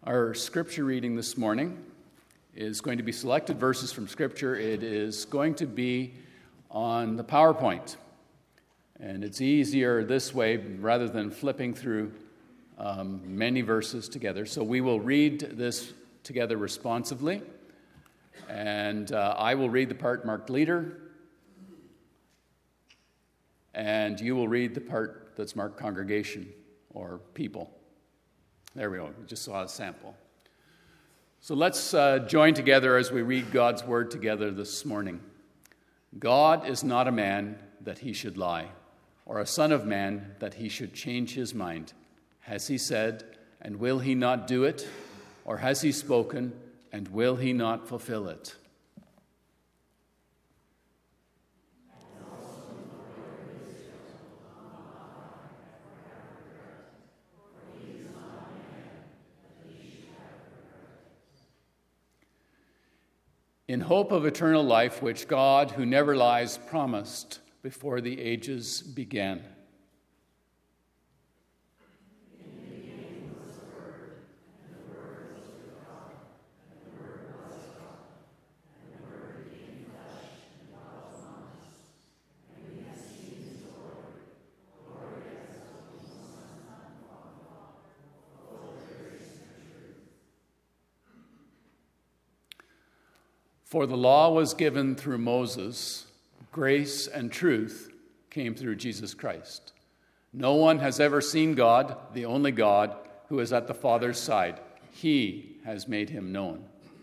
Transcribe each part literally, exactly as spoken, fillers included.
Our scripture reading this morning is going to be selected verses from Scripture. It is going to be on the PowerPoint. And it's easier this way rather than flipping through um, many verses together. So we will read this together responsively. And uh, I will read the part marked leader. And you will read the part that's marked congregation or people. There we go. We just saw a sample. So let's uh, join together as we read God's word together this morning. God is not a man that he should lie, or a son of man that he should change his mind. Has he said, and will he not do it? Or has he spoken, and will he not fulfill it? In hope of eternal life, which God, who never lies, promised before the ages began. In the beginning was the Word, and the Word was with God, and the Word was God, and the Word became flesh and dwelt among us, and we have seen his glory, glory as of the only Son from God, full of grace and truth. For the law was given through Moses, grace and truth came through Jesus Christ. No one has ever seen God, the only God, who is at the Father's side. He has made him known.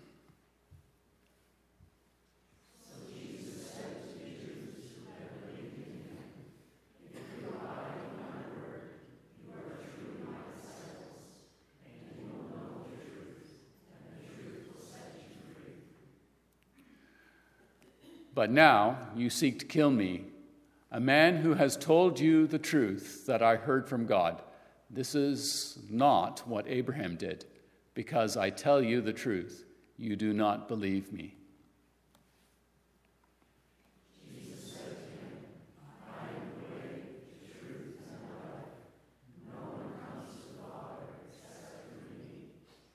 So Jesus said to the Jews who had believed in him, "If you abide in my word, you are truly my disciples, and you will know the truth, and the truth will set you free." But now you seek to kill me, a man who has told you the truth that I heard from God. This is not what Abraham did, because I tell you the truth, you do not believe me. Jesus said to him, "I am the way, the truth, and the life. No one comes to the Father except through me."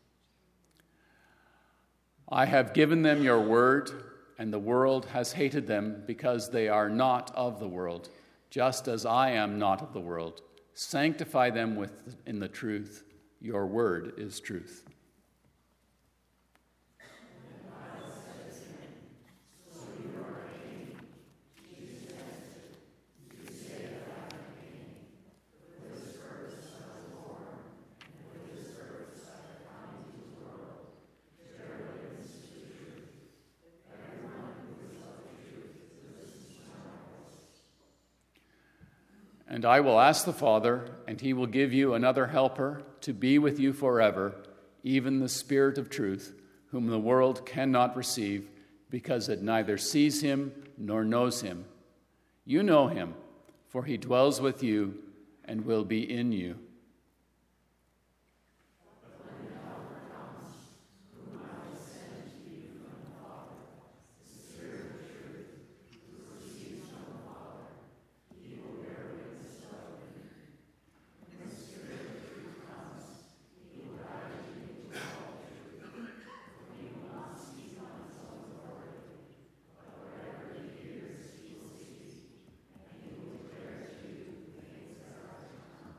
I have given them your word, and the world has hated them because they are not of the world, just as I am not of the world. Sanctify them with in the truth. Your word is truth. And the Bible says to him, "So you are a king." Jesus answered, "You say that I am a king. For this purpose I was born, and for this purpose I have come into the world, to bear witness to the truth. Everyone who is of the truth listens to my voice." And I will ask the Father, and he will give you another helper to be with you forever, even the Spirit of truth, whom the world cannot receive, because it neither sees him nor knows him. You know him, for he dwells with you and will be in you. But when the Helper comes, whom I will send to you from the Father, the Spirit of truth, who proceeds from the Father, he will bear witness of me. When the Spirit of truth comes, he will guide you into all truth, for he will not speak on his own authority, but whatever he hears he will speak, and he will declare to you the things that are to come.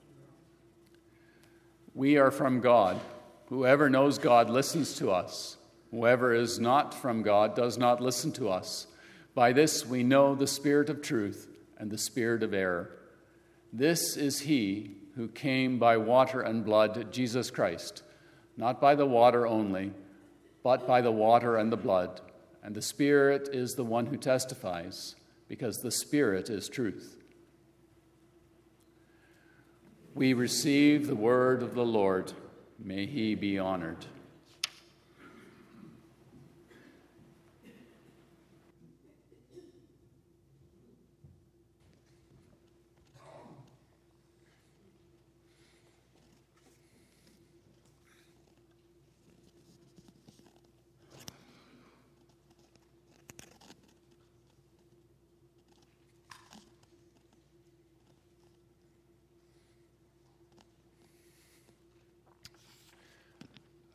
We are from God. Whoever knows God listens to us. Whoever is not from God does not listen to us. By this we know the spirit of truth and the spirit of error. This is he who came by water and blood, Jesus Christ, not by the water only, but by the water and the blood. And the Spirit is the one who testifies, because the Spirit is truth. We receive the word of the Lord. May he be honored.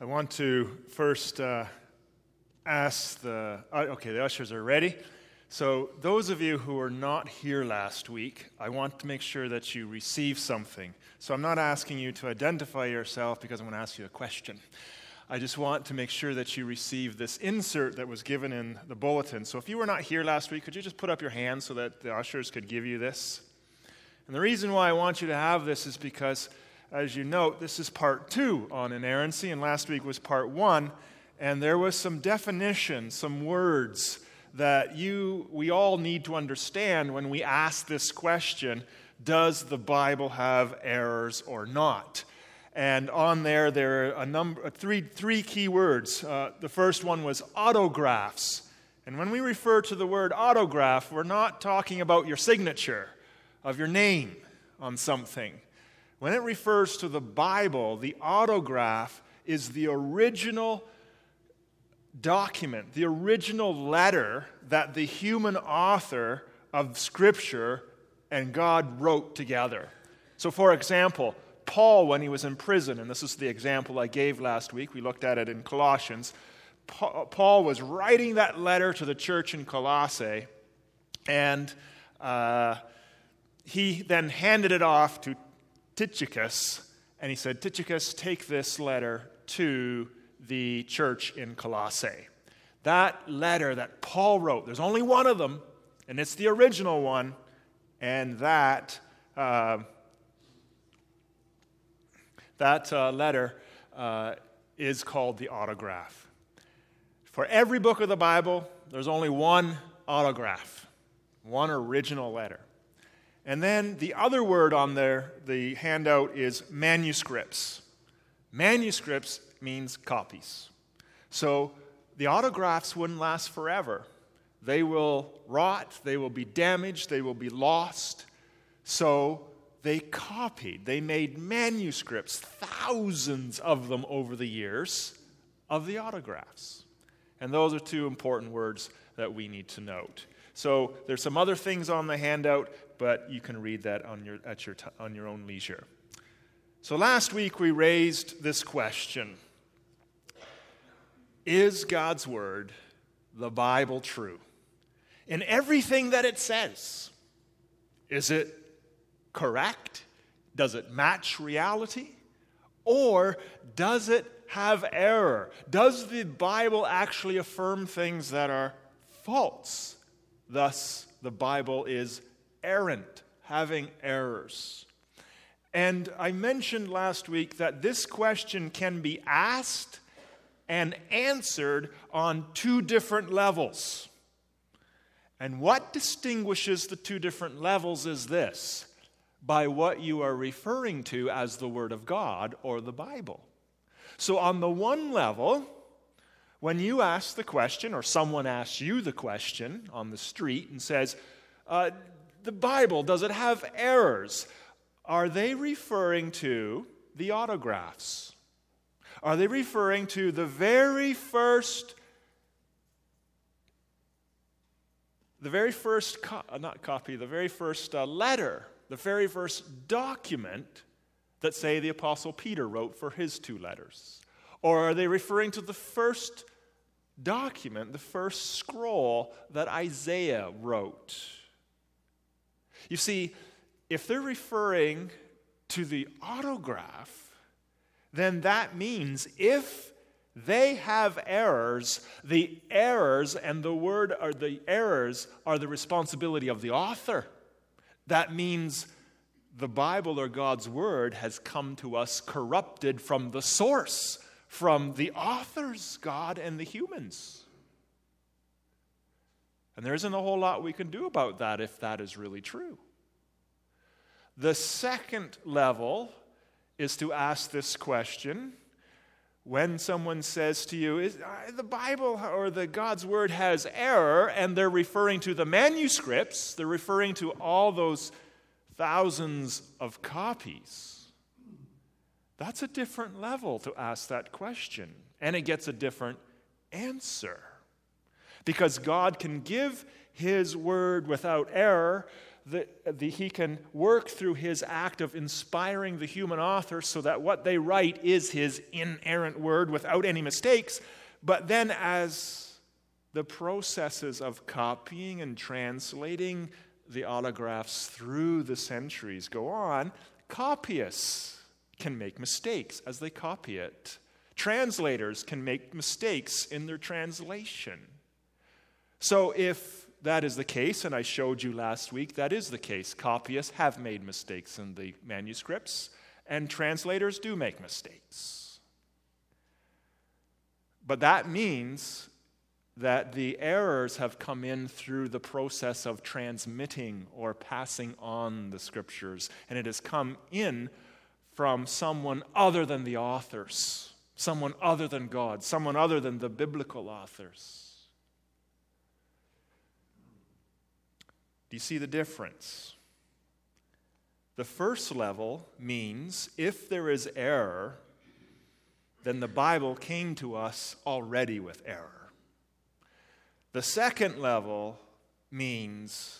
I want to first uh, ask the, uh, okay, the ushers are ready. So those of you who were not here last week, I want to make sure that you receive something. So I'm not asking you to identify yourself because I'm going to ask you a question. I just want to make sure that you receive this insert that was given in the bulletin. So if you were not here last week, could you just put up your hand so that the ushers could give you this? And the reason why I want you to have this is because, as you note, this is part two on inerrancy, and last week was part one, and there was some definition, some words that you, we all need to understand when we ask this question, does the Bible have errors or not? And on there, there are a number, three, three key words. Uh, the first one was autographs. And when we refer to the word autograph, we're not talking about your signature of your name on something. When it refers to the Bible, the autograph is the original document, the original letter that the human author of Scripture and God wrote together. So, for example, Paul, when he was in prison, and this is the example I gave last week, we looked at it in Colossians, Paul was writing that letter to the church in Colossae, and uh, he then handed it off to Tychicus, and he said, Tychicus, take this letter to the church in Colossae. That letter that Paul wrote, there's only one of them, and it's the original one, and that uh, that uh, letter uh, is called the autograph. For every book of the Bible, there's only one autograph, one original letter. And then the other word on there, the handout, is manuscripts. Manuscripts means copies. So the autographs wouldn't last forever. They will rot, they will be damaged, they will be lost. So they copied, they made manuscripts, thousands of them over the years, of the autographs. And those are two important words that we need to note. So there's some other things on the handout, but you can read that on your at your t- on your own leisure. So last week we raised this question: is God's Word, the Bible, true? In everything that it says, is it correct? Does it match reality? Or does it have error? Does the Bible actually affirm things that are false? Thus, the Bible is errant, having errors. And I mentioned last week that this question can be asked and answered on two different levels. And what distinguishes the two different levels is this: by what you are referring to as the Word of God or the Bible. So on the one level, when you ask the question, or someone asks you the question on the street and says, uh, the Bible, does it have errors? Are they referring to the autographs? Are they referring to the very first, the very first, co- not copy, the very first uh, letter, the very first document that, say, the Apostle Peter wrote for his two letters? Or are they referring to the first document, the first scroll that Isaiah wrote? You see, if they're referring to the autograph, then that means if they have errors, the errors and the word or the errors are the responsibility of the author. That means the Bible or God's Word has come to us corrupted from the source, from the authors, God and the humans. And there isn't a whole lot we can do about that if that is really true. The second level is to ask this question when someone says to you, is, uh, the Bible or the God's Word has error, and they're referring to the manuscripts, they're referring to all those thousands of copies. That's a different level to ask that question, and it gets a different answer. Because God can give His Word without error, the, the, he can work through his act of inspiring the human author so that what they write is his inerrant word without any mistakes. But then as the processes of copying and translating the autographs through the centuries go on, copyists can make mistakes as they copy it. Translators can make mistakes in their translation. So if that is the case, and I showed you last week, that is the case. Copyists have made mistakes in the manuscripts, and translators do make mistakes. But that means that the errors have come in through the process of transmitting or passing on the scriptures, and it has come in from someone other than the authors, someone other than God, someone other than the biblical authors. Do you see the difference? The first level means if there is error, then the Bible came to us already with error. The second level means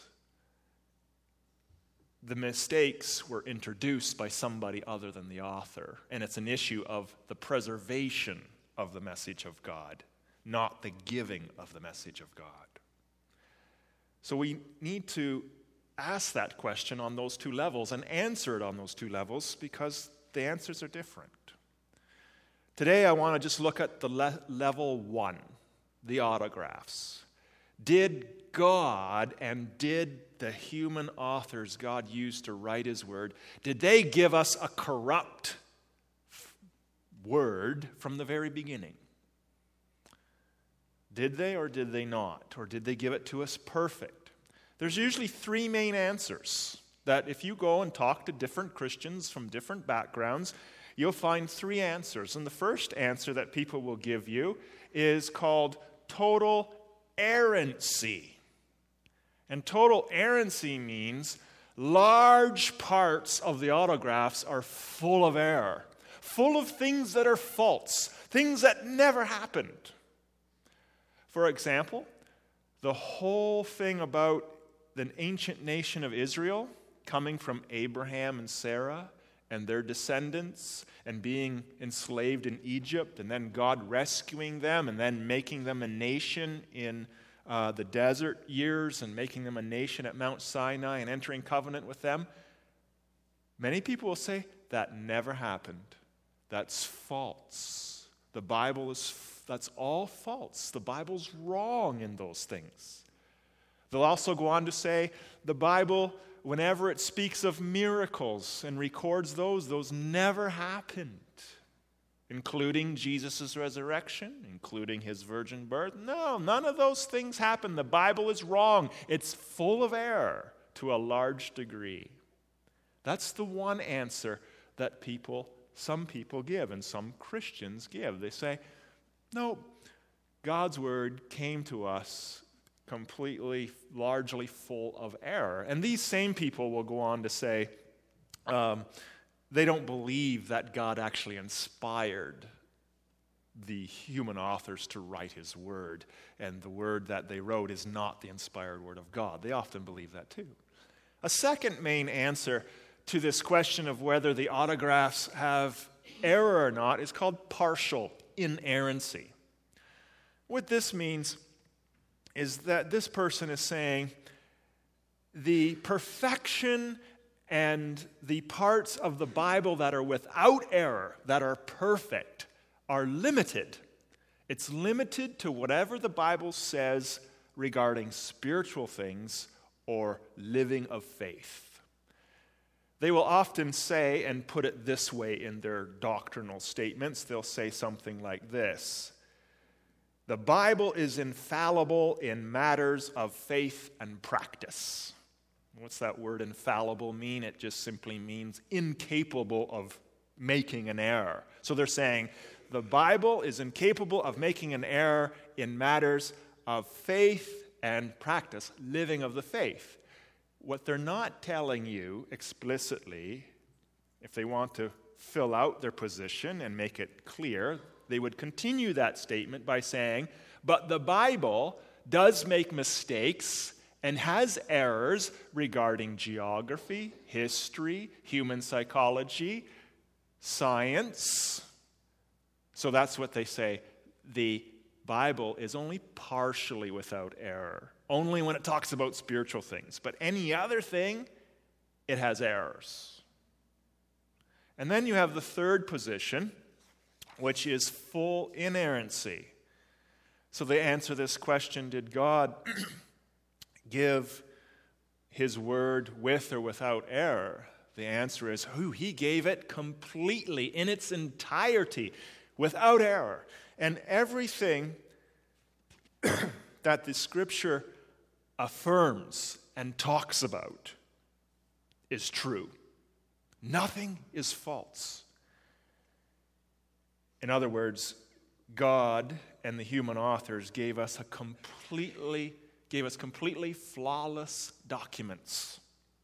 the mistakes were introduced by somebody other than the author, and it's an issue of the preservation of the message of God, not the giving of the message of God. So we need to ask that question on those two levels and answer it on those two levels because the answers are different. Today I want to just look at the le- level one, the autographs. Did God and did the human authors God used to write his word, did they give us a corrupt word from the very beginning? Did they or did they not? Or did they give it to us perfect? There's usually three main answers that if you go and talk to different Christians from different backgrounds, you'll find three answers. And the first answer that people will give you is called total errancy. And total errancy means large parts of the autographs are full of error, full of things that are false, things that never happened. For example, the whole thing about the ancient nation of Israel coming from Abraham and Sarah and their descendants and being enslaved in Egypt and then God rescuing them and then making them a nation in uh, the desert years and making them a nation at Mount Sinai and entering covenant with them. Many people will say that never happened. That's false. The Bible is That's all false. The Bible's wrong in those things. They'll also go on to say the Bible, whenever it speaks of miracles and records those, those never happened, including Jesus' resurrection, including his virgin birth. No, none of those things happened. The Bible is wrong. It's full of error to a large degree. That's the one answer that people, some people give and some Christians give. They say, no, God's word came to us completely, largely full of error. And these same people will go on to say um, they don't believe that God actually inspired the human authors to write his word, and the word that they wrote is not the inspired word of God. They often believe that too. A second main answer to this question of whether the autographs have error or not is called partial inerrancy. What this means is that this person is saying the perfection and the parts of the Bible that are without error, that are perfect, are limited. It's limited to whatever the Bible says regarding spiritual things or living of faith. They will often say, and put it this way in their doctrinal statements, they'll say something like this: the Bible is infallible in matters of faith and practice. What's that word infallible mean? It just simply means incapable of making an error. So they're saying the Bible is incapable of making an error in matters of faith and practice, living of the faith. What they're not telling you explicitly, if they want to fill out their position and make it clear, they would continue that statement by saying, but the Bible does make mistakes and has errors regarding geography, history, human psychology, science. So that's what they say. The Bible is only partially without error, only when it talks about spiritual things. But any other thing, it has errors. And then you have the third position, which is full inerrancy. So they answer this question, did God give his word with or without error? The answer is, who he gave it completely, in its entirety, without error. And everything that the Scripture affirms and talks about is true. Nothing is false. In other words, God and the human authors gave us a completely gave us completely flawless documents.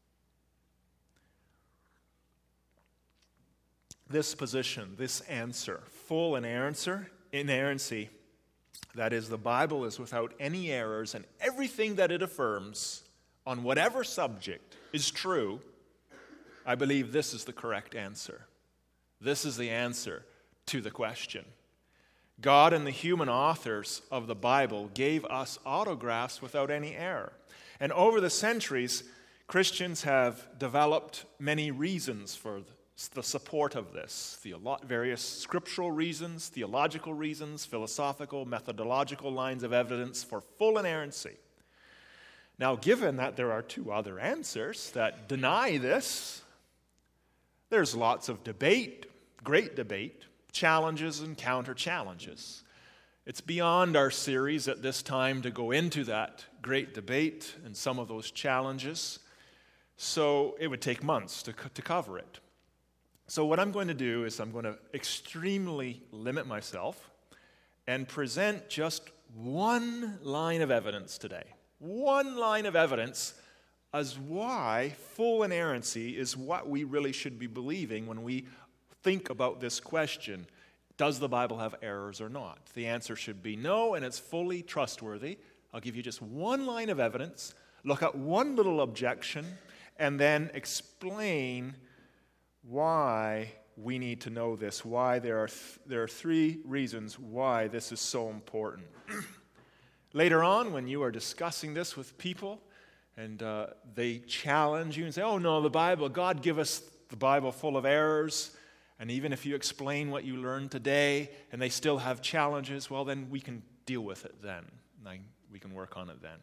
This position, this answer, full inerrancy, inerrancy, that is, the Bible is without any errors and everything that it affirms on whatever subject is true, I believe this is the correct answer. This is the answer to the question. God and the human authors of the Bible gave us autographs without any error. And over the centuries, Christians have developed many reasons for the support of this. Theolo- various scriptural reasons, theological reasons, philosophical, methodological lines of evidence for full inerrancy. Now, given that there are two other answers that deny this, there's lots of debate, great debate, challenges and counter-challenges. It's beyond our series at this time to go into that great debate and some of those challenges, so it would take months to, to cover it. So what I'm going to do is I'm going to extremely limit myself and present just one line of evidence today. One line of evidence as why full inerrancy is what we really should be believing when we think about this question, does the Bible have errors or not? The answer should be no, and it's fully trustworthy. I'll give you just one line of evidence, look at one little objection, and then explain why we need to know this, why there are, th- there are three reasons why this is so important. Later on, when you are discussing this with people, and uh, they challenge you and say, oh no, the Bible, God give us the Bible full of errors, and even if you explain what you learned today and they still have challenges, well, then we can deal with it then. Like, we can work on it then.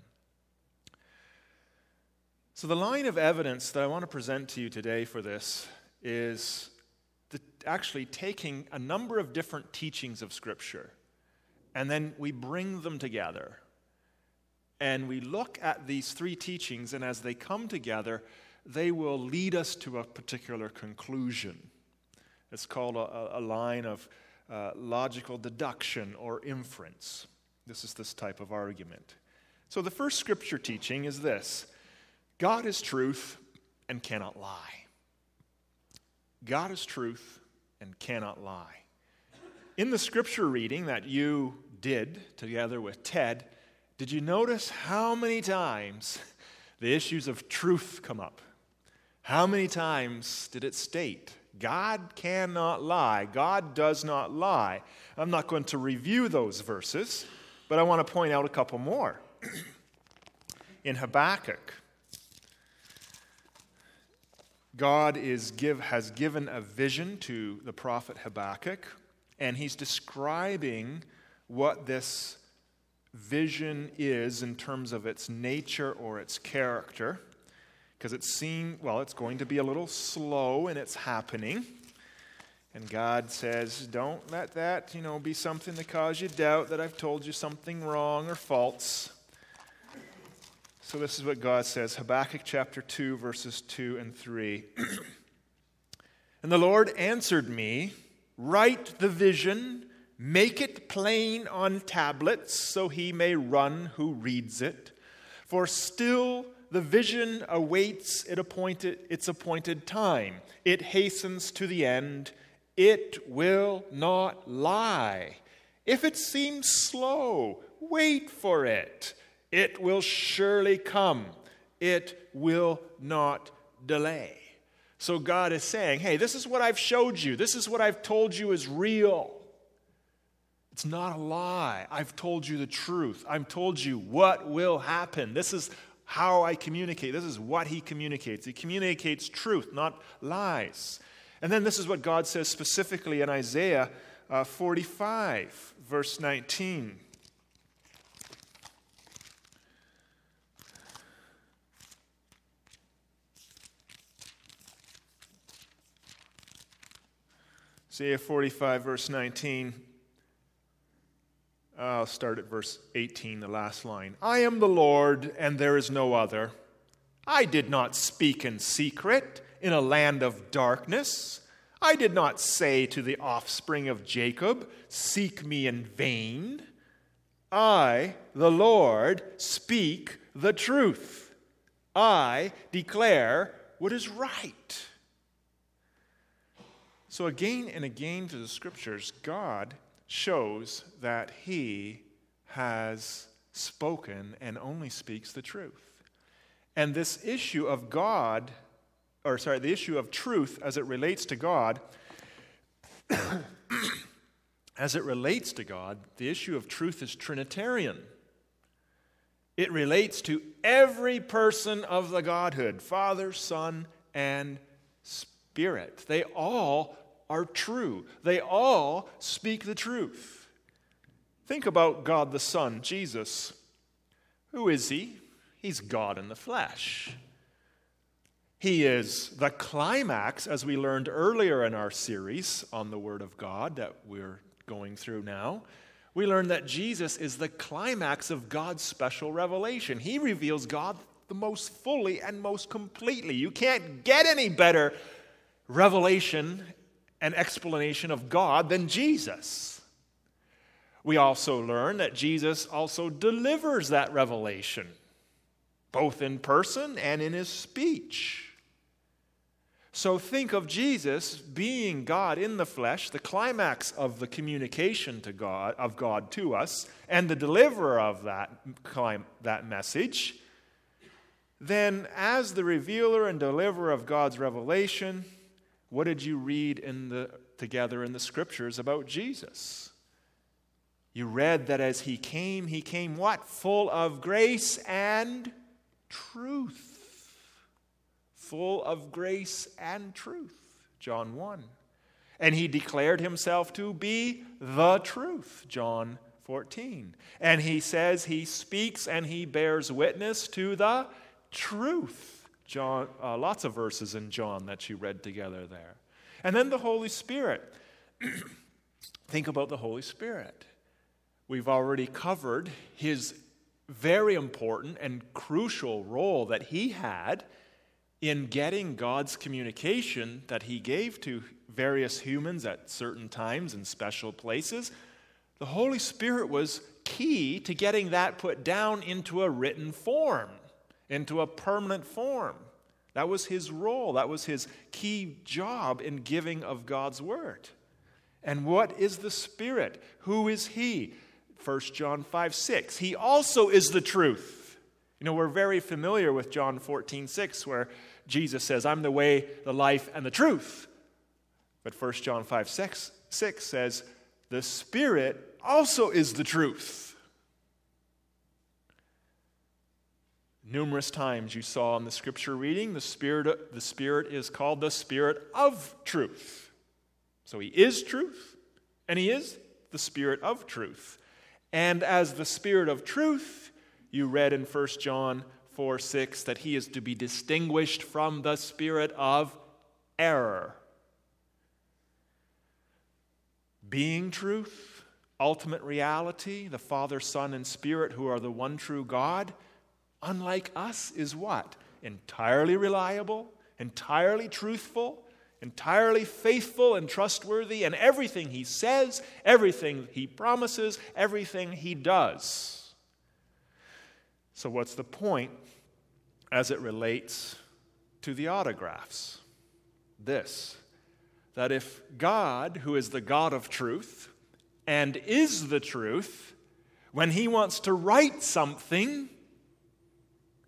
So the line of evidence that I want to present to you today for this is the, actually taking a number of different teachings of Scripture, and then we bring them together. And we look at these three teachings, and as they come together, they will lead us to a particular conclusion. It's called a, a line of uh, logical deduction or inference. This is this type of argument. So the first Scripture teaching is this: God is truth and cannot lie. God is truth and cannot lie. In the Scripture reading that you did together with Ted, did you notice how many times the issues of truth come up? How many times did it state, God cannot lie, God does not lie? I'm not going to review those verses, but I want to point out a couple more. In Habakkuk, God is give, has given a vision to the prophet Habakkuk, and he's describing what this vision is in terms of its nature or its character, because it's seen, well, it's going to be a little slow in its happening. And God says, don't let that, you know, be something to cause you doubt that I've told you something wrong or false. So this is what God says, Habakkuk chapter two, verses two and three. And the Lord answered me, write the vision, make it plain on tablets, so he may run who reads it. For still the vision awaits it appointed, its appointed time. It hastens to the end. It will not lie. If it seems slow, wait for it. It will surely come. It will not delay. So God is saying, hey, this is what I've showed you. This is what I've told you is real. It's not a lie. I've told you the truth. I've told you what will happen. This is how I communicate. This is what he communicates. He communicates truth, not lies. And then this is what God says specifically in Isaiah uh, forty-five, verse nineteen. Isaiah forty-five, verse nineteen. I'll start at verse eighteen, the last line. I am the Lord, and there is no other. I did not speak in secret in a land of darkness. I did not say to the offspring of Jacob, seek me in vain. I, the Lord, speak the truth. I declare what is right. So again and again through the Scriptures, God shows that he has spoken and only speaks the truth. And this issue of God, or sorry, the issue of truth as it relates to God, as it relates to God, the issue of truth is Trinitarian. It relates to every person of the Godhood, Father, Son, and Spirit. They all are true. They all speak the truth. Think about God the Son, Jesus. Who is he? He's God in the flesh. He is the climax, as we learned earlier in our series on the Word of God that we're going through now. We learned that Jesus is the climax of God's special revelation. He reveals God the most fully and most completely. You can't get any better revelation and explanation of God than Jesus. We also learn that Jesus also delivers that revelation, both in person and in his speech. So think of Jesus being God in the flesh, the climax of the communication to God, of God to us, and the deliverer of that, that message. Then, as the revealer and deliverer of God's revelation, what did you read in the, together in the Scriptures about Jesus? You read that as he came, he came what? Full of grace and truth. Full of grace and truth. John one. And he declared himself to be the truth. John fourteen. And he says he speaks and he bears witness to the truth. John, uh, lots of verses in John that you read together there. And then the Holy Spirit. Think about the Holy Spirit. We've already covered his very important and crucial role that he had in getting God's communication that he gave to various humans at certain times in special places. The Holy Spirit was key to getting that put down into a written form, into a permanent form. That was his role. That was his key job in giving of God's word. And what is the Spirit? Who is he? First John five six. He also is the truth. You know, we're very familiar with John fourteen six, where Jesus says, I'm the way, the life, and the truth. But First John five six says, the Spirit also is the truth. Numerous times you saw in the scripture reading, the Spirit, the Spirit is called the Spirit of truth. So he is truth, and he is the Spirit of truth. And as the Spirit of truth, you read in First John four six that he is to be distinguished from the spirit of error. Being truth, ultimate reality, the Father, Son, and Spirit who are the one true God, unlike us, is what? Entirely reliable, entirely truthful, entirely faithful and trustworthy, and everything he says, everything he promises, everything he does. So what's the point as it relates to the autographs? This, that if God, who is the God of truth and is the truth, when he wants to write something,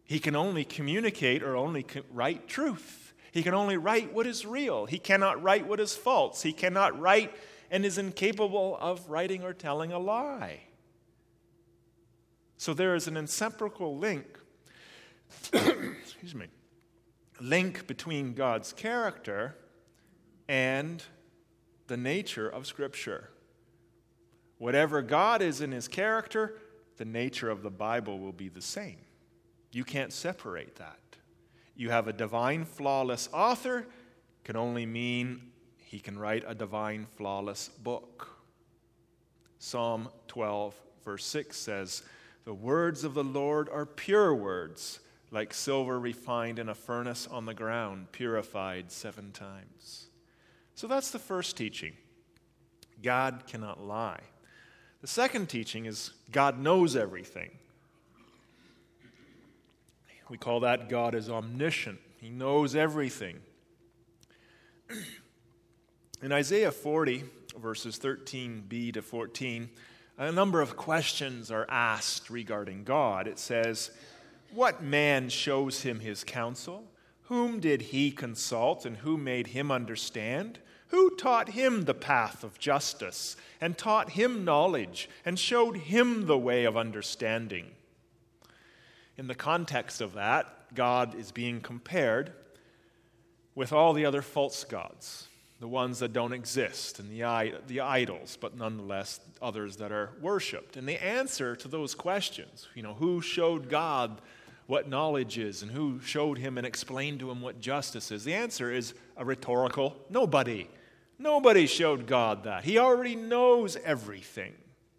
He can only communicate or only write truth. He can only write what is real. He cannot write what is false. He cannot write and is incapable of writing or telling a lie. So there is an inseparable link, excuse me, link between God's character and the nature of Scripture. Whatever God is in his character, the nature of the Bible will be the same. You can't separate that. You have a divine, flawless author, can only mean he can write a divine, flawless book. Psalm twelve, verse six says, "The words of the Lord are pure words, like silver refined in a furnace on the ground, purified seven times." So that's the first teaching. God cannot lie. The second teaching is God knows everything. We call that God is omniscient. He knows everything. In Isaiah forty, verses thirteen b to fourteen, a number of questions are asked regarding God. It says, "What man shows him his counsel? Whom did he consult, and who made him understand? Who taught him the path of justice, and taught him knowledge, and showed him the way of understanding?" In the context of that, God is being compared with all the other false gods, the ones that don't exist, and the, the idols, but nonetheless others that are worshipped. And the answer to those questions, you know, who showed God what knowledge is, and who showed him and explained to him what justice is, the answer is a rhetorical nobody. Nobody showed God that. He already knows everything.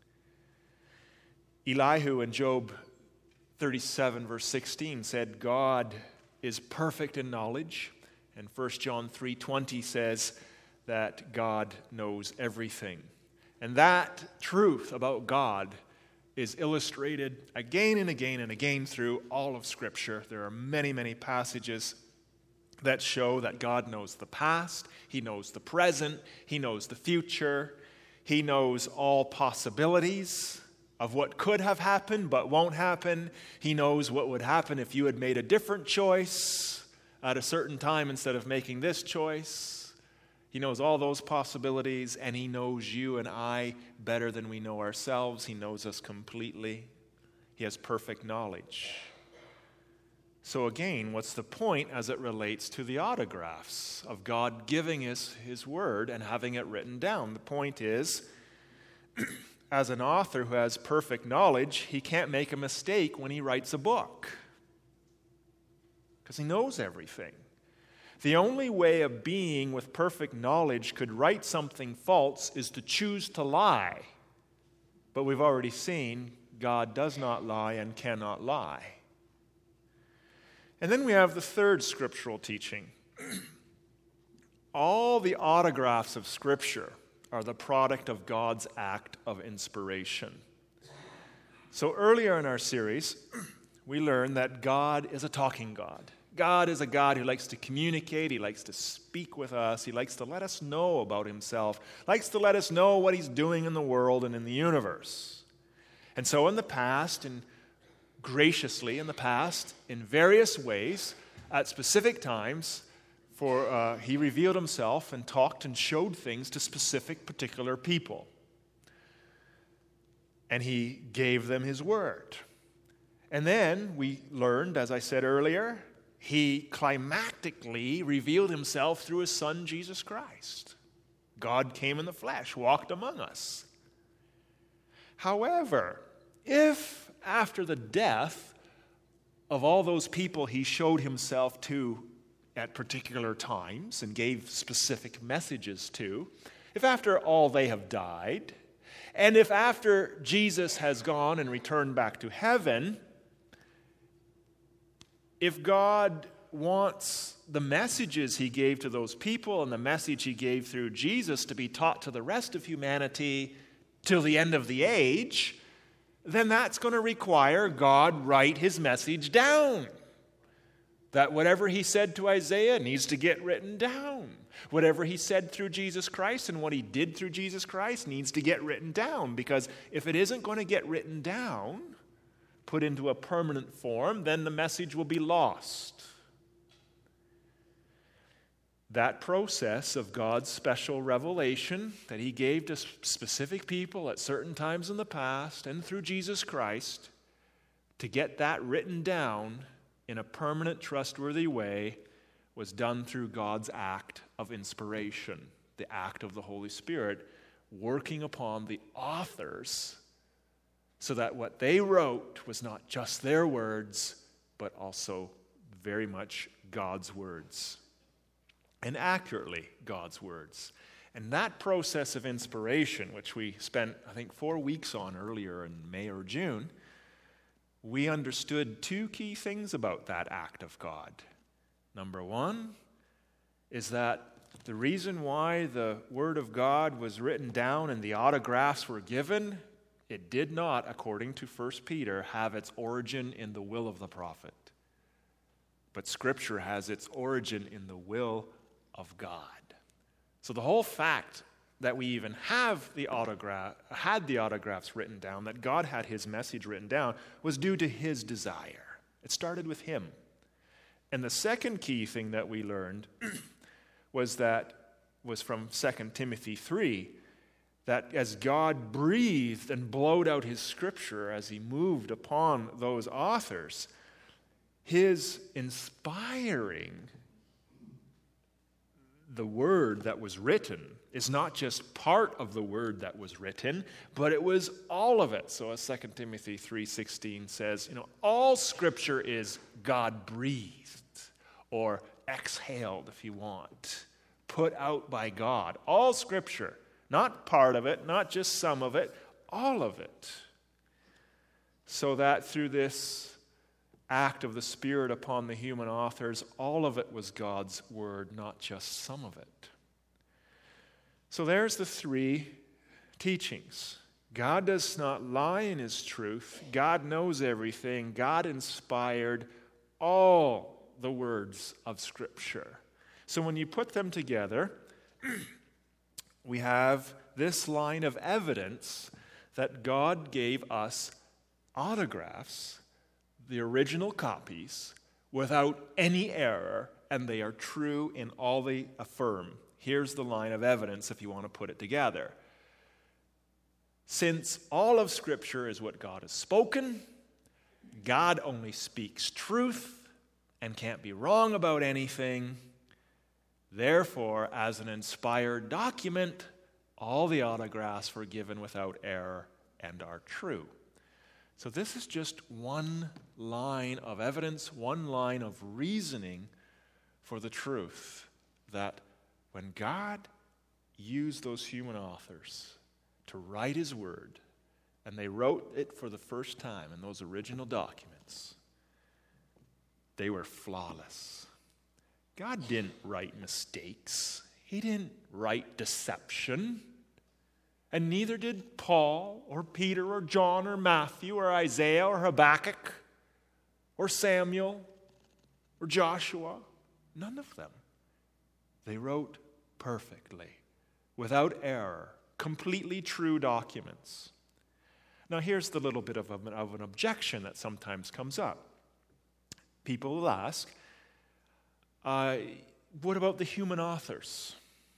Elihu in Job thirty-seven, verse sixteen said, "God is perfect in knowledge." And First John three twenty says that God knows everything. And that truth about God is illustrated again and again and again through all of Scripture. There are many, many passages that show that God knows the past, he knows the present, he knows the future, he knows all possibilities of what could have happened but won't happen. He knows what would happen if you had made a different choice at a certain time instead of making this choice. He knows all those possibilities, and he knows you and I better than we know ourselves. He knows us completely. He has perfect knowledge. So again, what's the point as it relates to the autographs of God giving us his word and having it written down? The point is, as an author who has perfect knowledge, he can't make a mistake when he writes a book, because he knows everything. The only way a being with perfect knowledge could write something false is to choose to lie. But we've already seen God does not lie and cannot lie. And then we have the third scriptural teaching. All the autographs of Scripture are the product of God's act of inspiration. So earlier in our series, we learned that God is a talking God. God is a God who likes to communicate. He likes to speak with us. He likes to let us know about himself. Likes to let us know what he's doing in the world and in the universe. And so in the past, and graciously in the past, in various ways, at specific times, for uh, he revealed himself and talked and showed things to specific particular people. And he gave them his word. And then we learned, as I said earlier, he climactically revealed himself through his Son, Jesus Christ. God came in the flesh, walked among us. However, if after the death of all those people he showed himself to at particular times and gave specific messages to, if after all they have died, and if after Jesus has gone and returned back to heaven, if God wants the messages he gave to those people and the message he gave through Jesus to be taught to the rest of humanity till the end of the age, then that's going to require God write his message down. That whatever he said to Isaiah needs to get written down. Whatever he said through Jesus Christ and what he did through Jesus Christ needs to get written down. Because if it isn't going to get written down, put into a permanent form, then the message will be lost. That process of God's special revelation that he gave to specific people at certain times in the past and through Jesus Christ, to get that written down in a permanent, trustworthy way, was done through God's act of inspiration, the act of the Holy Spirit working upon the authors so that what they wrote was not just their words, but also very much God's words. And accurately God's words. And that process of inspiration, which we spent, I think, four weeks on earlier in May or June, we understood two key things about that act of God. Number one is that the reason why the Word of God was written down and the autographs were given, it did not, according to First Peter, have its origin in the will of the prophet. But Scripture has its origin in the will of God. So the whole fact that we even have the autograph, had the autographs written down, that God had his message written down, was due to his desire. It started with him. And the second key thing that we learned was that was from Second Timothy three, that as God breathed and blowed out his scripture as he moved upon those authors, his inspiring the word that was written is not just part of the word that was written, but it was all of it. So as Second Timothy three sixteen says, you know, all scripture is God-breathed, or exhaled if you want, put out by God. All scripture, not part of it, not just some of it, all of it. So that through this act of the Spirit upon the human authors, all of it was God's word, not just some of it. So there's the three teachings. God does not lie in his truth. God knows everything. God inspired all the words of Scripture. So when you put them together, we have this line of evidence that God gave us autographs, the original copies, without any error, and they are true in all they affirm. Here's the line of evidence if you want to put it together. Since all of Scripture is what God has spoken, God only speaks truth and can't be wrong about anything. Therefore, as an inspired document, all the autographs were given without error and are true. So this is just one line of evidence, one line of reasoning for the truth that when God used those human authors to write his word, and they wrote it for the first time in those original documents, they were flawless. God didn't write mistakes. He didn't write deception. And neither did Paul or Peter or John or Matthew or Isaiah or Habakkuk or Samuel or Joshua. None of them. They wrote perfectly, without error, completely true documents. Now here's the little bit of, a, of an objection that sometimes comes up. People will ask, uh, what about the human authors?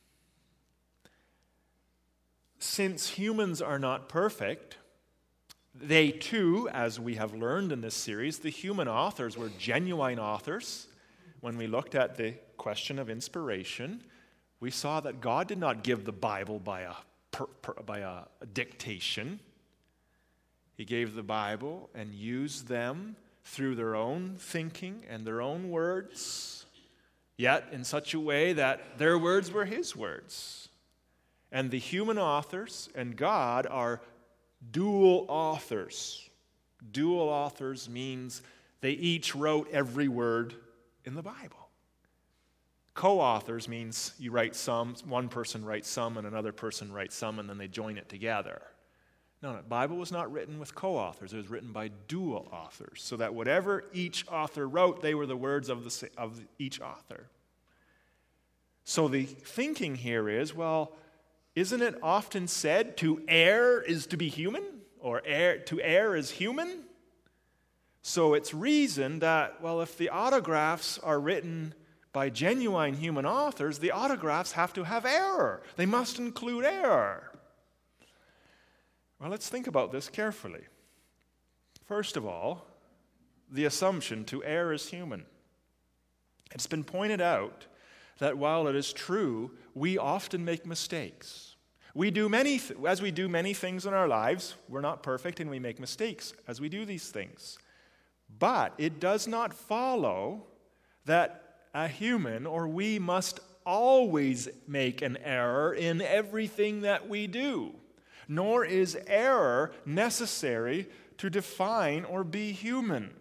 Since humans are not perfect, they too, as we have learned in this series, the human authors were genuine authors. When we looked at the question of inspiration, we saw that God did not give the Bible by a, per, per, by a dictation. He gave the Bible and used them through their own thinking and their own words, yet in such a way that their words were his words. And the human authors and God are dual authors. Dual authors means they each wrote every word in the Bible. Co-authors means you write some, one person writes some, and another person writes some, and then they join it together. No, no, the Bible was not written with co-authors. It was written by dual authors, so that whatever each author wrote, they were the words of, the, of each author. So the thinking here is, well, isn't it often said to err is to be human? Or err, to err is human? So it's reasoned that, well, if the autographs are written by genuine human authors, the autographs have to have error. They must include error. Well, let's think about this carefully. First of all, the assumption to err is human. It's been pointed out that while it is true, we often make mistakes. We do many, th- as we do many things in our lives, we're not perfect and we make mistakes as we do these things. But it does not follow that a human or we must always make an error in everything that we do, nor is error necessary to define or be human.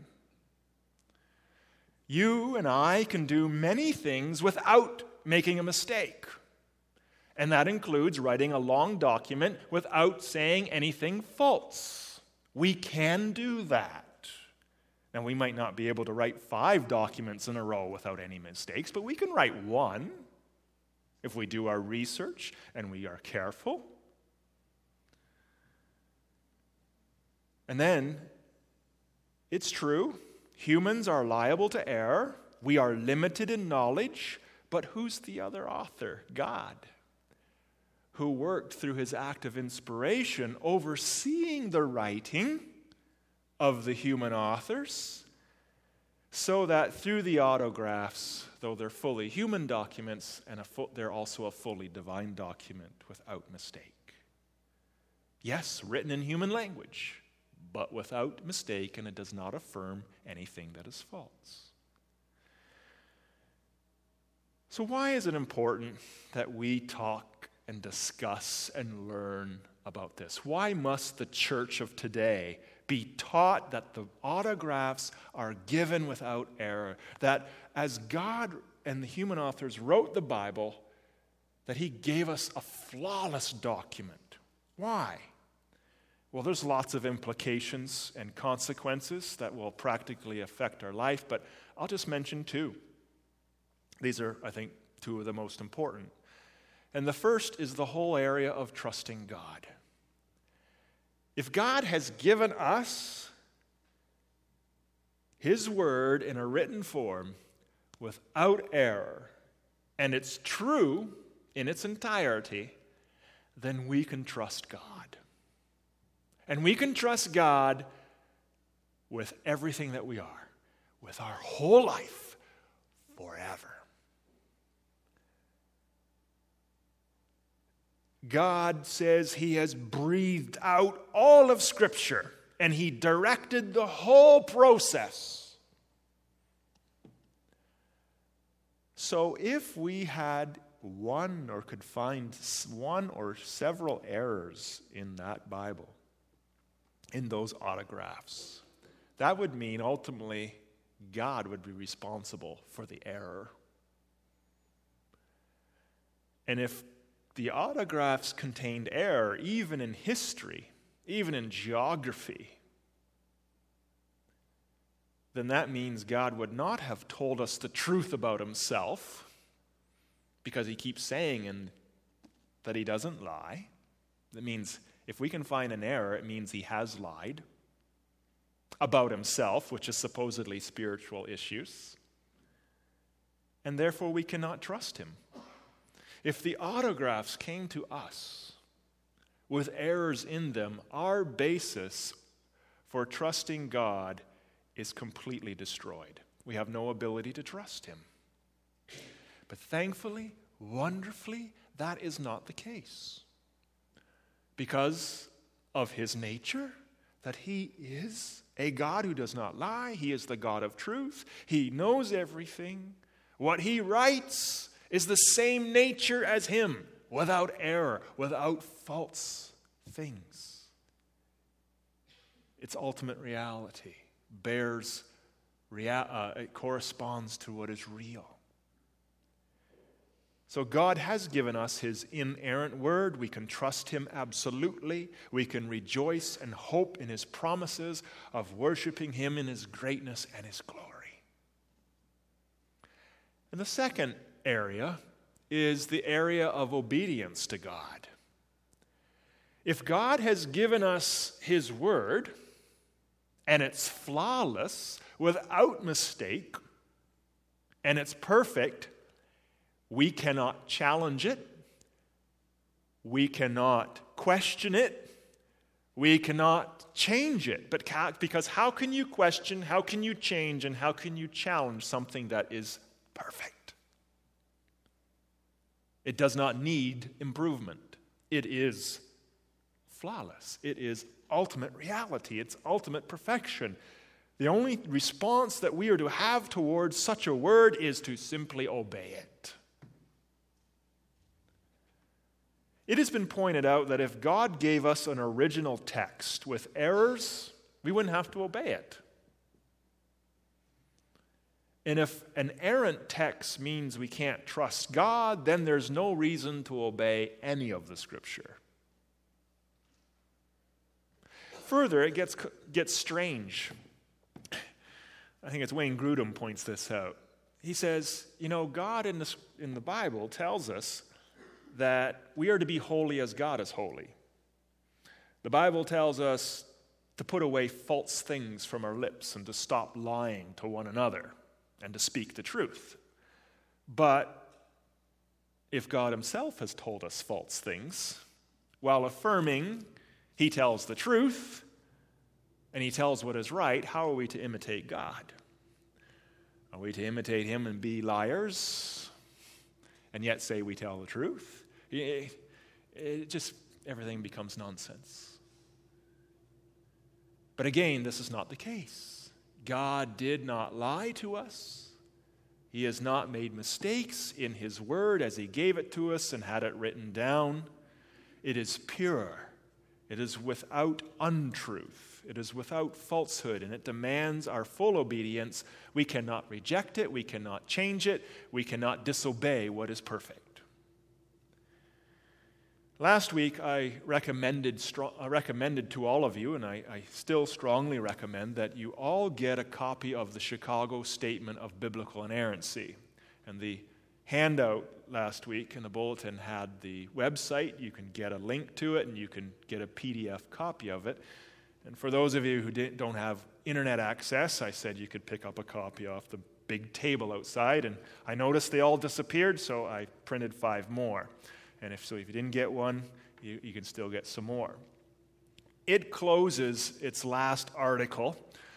You and I can do many things without making a mistake. And that includes writing a long document without saying anything false. We can do that. Now, we might not be able to write five documents in a row without any mistakes, but we can write one if we do our research and we are careful. And then, it's true, humans are liable to error. We are limited in knowledge, but who's the other author? God, who worked through his act of inspiration, overseeing the writing of the human authors, so that through the autographs, though they're fully human documents, and a fu- they're also a fully divine document without mistake. Yes, written in human language, but without mistake, and it does not affirm anything that is false. So why is it important that we talk and discuss and learn about this? Why must the church of today be taught that the autographs are given without error? That as God and the human authors wrote the Bible, that he gave us a flawless document. Why? Well, there's lots of implications and consequences that will practically affect our life, but I'll just mention two. These are, I think, two of the most important. And the first is the whole area of trusting God. If God has given us his word in a written form without error, and it's true in its entirety, then we can trust God. And we can trust God with everything that we are, with our whole life, forever. God says he has breathed out all of Scripture, and he directed the whole process. So if we had one or could find one or several errors in that Bible, in those autographs, that would mean ultimately God would be responsible for the error. And if the autographs contained error, even in history, even in geography, then that means God would not have told us the truth about himself, because he keeps saying in, that he doesn't lie. That means if we can find an error, it means he has lied about himself, which is supposedly spiritual issues. And therefore we cannot trust him. If the autographs came to us with errors in them, our basis for trusting God is completely destroyed. We have no ability to trust him. But thankfully, wonderfully, that is not the case. Because of his nature, that he is a God who does not lie. He is the God of truth. He knows everything. What he writes is the same nature as him, without error, without false things. Its ultimate reality bears, rea- uh, it corresponds to what is real. So God has given us his inerrant word. We can trust him absolutely. We can rejoice and hope in his promises of worshiping him in his greatness and his glory. And the second area is the area of obedience to God. If God has given us his word, and it's flawless, without mistake, and it's perfect, we cannot challenge it. We cannot question it. We cannot change it. But ca- because how can you question, how can you change, and how can you challenge something that is perfect? It does not need improvement. It is flawless. It is ultimate reality. It's ultimate perfection. The only response that we are to have towards such a word is to simply obey it. It has been pointed out that if God gave us an original text with errors, we wouldn't have to obey it. And if an errant text means we can't trust God, then there's no reason to obey any of the Scripture. Further, it gets, gets strange. I think it's Wayne Grudem points this out. He says, you know, God in the, in the Bible tells us that we are to be holy as God is holy. The Bible tells us to put away false things from our lips and to stop lying to one another and to speak the truth. But if God himself has told us false things, while affirming he tells the truth and he tells what is right, how are we to imitate God? Are we to imitate him and be liars and yet say we tell the truth? It, it just, everything becomes nonsense. But again, this is not the case. God did not lie to us. He has not made mistakes in his word as he gave it to us and had it written down. It is pure. It is without untruth. It is without falsehood, and it demands our full obedience. We cannot reject it. We cannot change it. We cannot disobey what is perfect. Last week, I recommended, I recommended to all of you, and I, I still strongly recommend, that you all get a copy of the Chicago Statement of Biblical Inerrancy. And the handout last week in the bulletin had the website. You can get a link to it, and you can get a P D F copy of it. And for those of you who don't have internet access, I said you could pick up a copy off the big table outside. And I noticed they all disappeared, so I printed five more. And if so, if you didn't get one, you, you can still get some more. It closes its last article,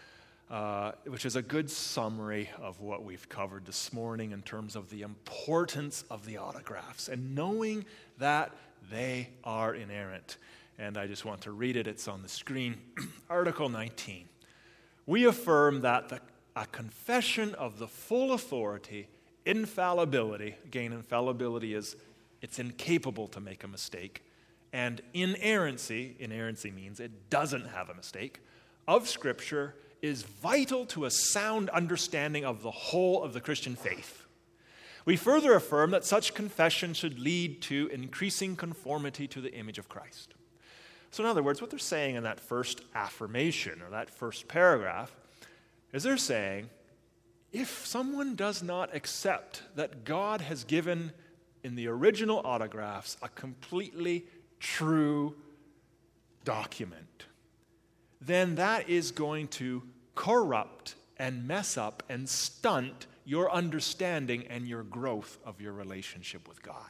uh, which is a good summary of what we've covered this morning in terms of the importance of the autographs and knowing that they are inerrant. And I just want to read it. It's on the screen. Article nineteen. We affirm that the, a confession of the full authority, infallibility, again, infallibility is it's incapable to make a mistake. And inerrancy, inerrancy means it doesn't have a mistake, of Scripture is vital to a sound understanding of the whole of the Christian faith. We further affirm that such confession should lead to increasing conformity to the image of Christ. So in other words, what they're saying in that first affirmation or that first paragraph is they're saying, if someone does not accept that God has given in the original autographs a completely true document, then that is going to corrupt and mess up and stunt your understanding and your growth of your relationship with God.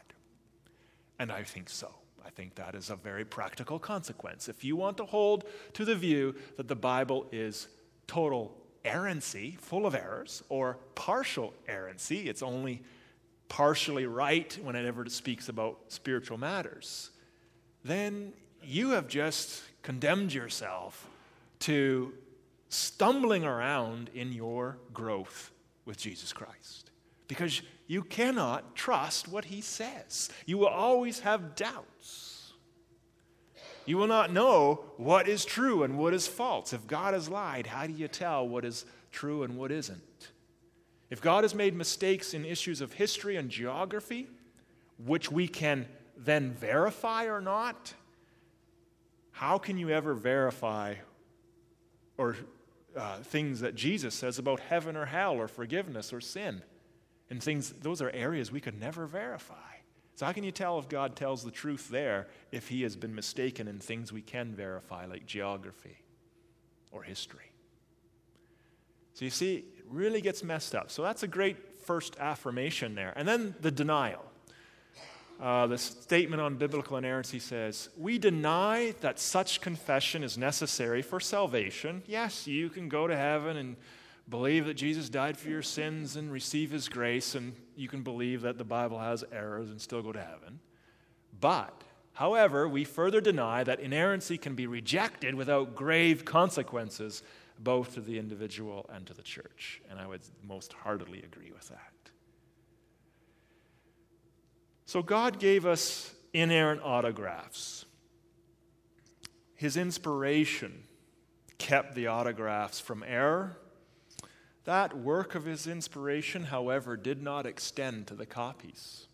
And I think so. I think that is a very practical consequence. If you want to hold to the view that the Bible is total errancy, full of errors, or partial errancy, it's only partially right when it ever speaks about spiritual matters, then you have just condemned yourself to stumbling around in your growth with Jesus Christ. Because you cannot trust what he says. You will always have doubts. You will not know what is true and what is false. If God has lied, how do you tell what is true and what isn't? If God has made mistakes in issues of history and geography, which we can then verify or not, how can you ever verify or uh, things that Jesus says about heaven or hell or forgiveness or sin? And things, those are areas we could never verify. So how can you tell if God tells the truth there if he has been mistaken in things we can verify, like geography or history? So you see, it really gets messed up. So that's a great first affirmation there. And then the denial. Uh, the statement on biblical inerrancy says, we deny that such confession is necessary for salvation. Yes, you can go to heaven and believe that Jesus died for your sins and receive his grace, and you can believe that the Bible has errors and still go to heaven. But, however, we further deny that inerrancy can be rejected without grave consequences, both to the individual and to the church. And I would most heartily agree with that. So God gave us inerrant autographs. His inspiration kept the autographs from error. That work of his inspiration, however, did not extend to the copies.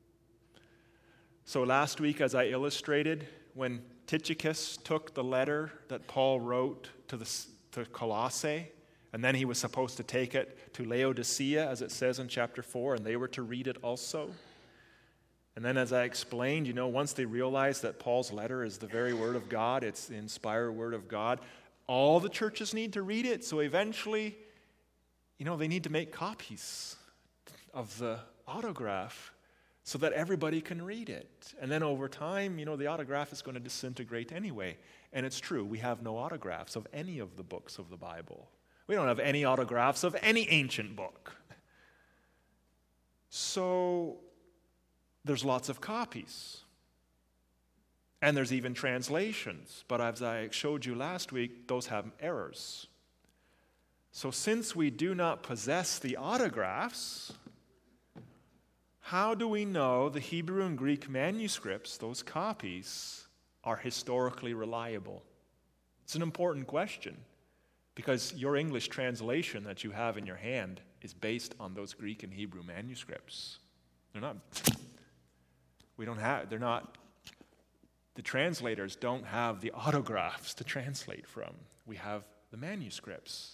So last week, as I illustrated, when Tychicus took the letter that Paul wrote to, the, to Colossae, and then he was supposed to take it to Laodicea, as it says in chapter four, and they were to read it also. And then as I explained, you know, once they realized that Paul's letter is the very word of God, it's the inspired word of God, all the churches need to read it. So eventually, you know, they need to make copies of the autograph so that everybody can read it. And then over time, you know, the autograph is going to disintegrate anyway. And it's true, we have no autographs of any of the books of the Bible. We don't have any autographs of any ancient book. So there's lots of copies. And there's even translations. But as I showed you last week, those have errors. So since we do not possess the autographs, how do we know the Hebrew and Greek manuscripts, those copies, are historically reliable? It's an important question because your English translation that you have in your hand is based on those Greek and Hebrew manuscripts. They're not, we don't have, they're not, the translators don't have the autographs to translate from. We have the manuscripts.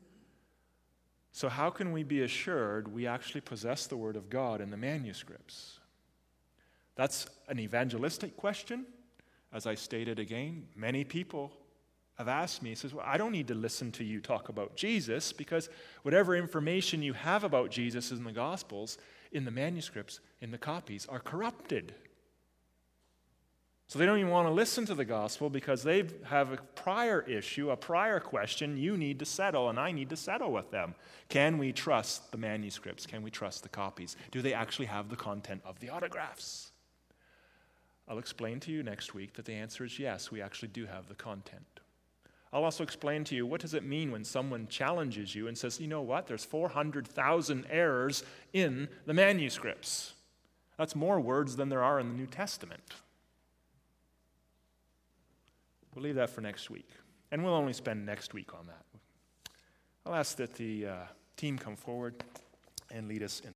So how can we be assured we actually possess the Word of God in the manuscripts? That's an evangelistic question. As I stated again, many people have asked me, says, well, I don't need to listen to you talk about Jesus because whatever information you have about Jesus in the Gospels, in the manuscripts, in the copies, are corrupted. So they don't even want to listen to the gospel because they have a prior issue, a prior question you need to settle, and I need to settle with them. Can we trust the manuscripts? Can we trust the copies? Do they actually have the content of the autographs? I'll explain to you next week that the answer is yes, we actually do have the content. I'll also explain to you what does it mean when someone challenges you and says, you know what, there's four hundred thousand errors in the manuscripts. That's more words than there are in the New Testament. We'll leave that for next week. And we'll only spend next week on that. I'll ask that the uh, team come forward and lead us in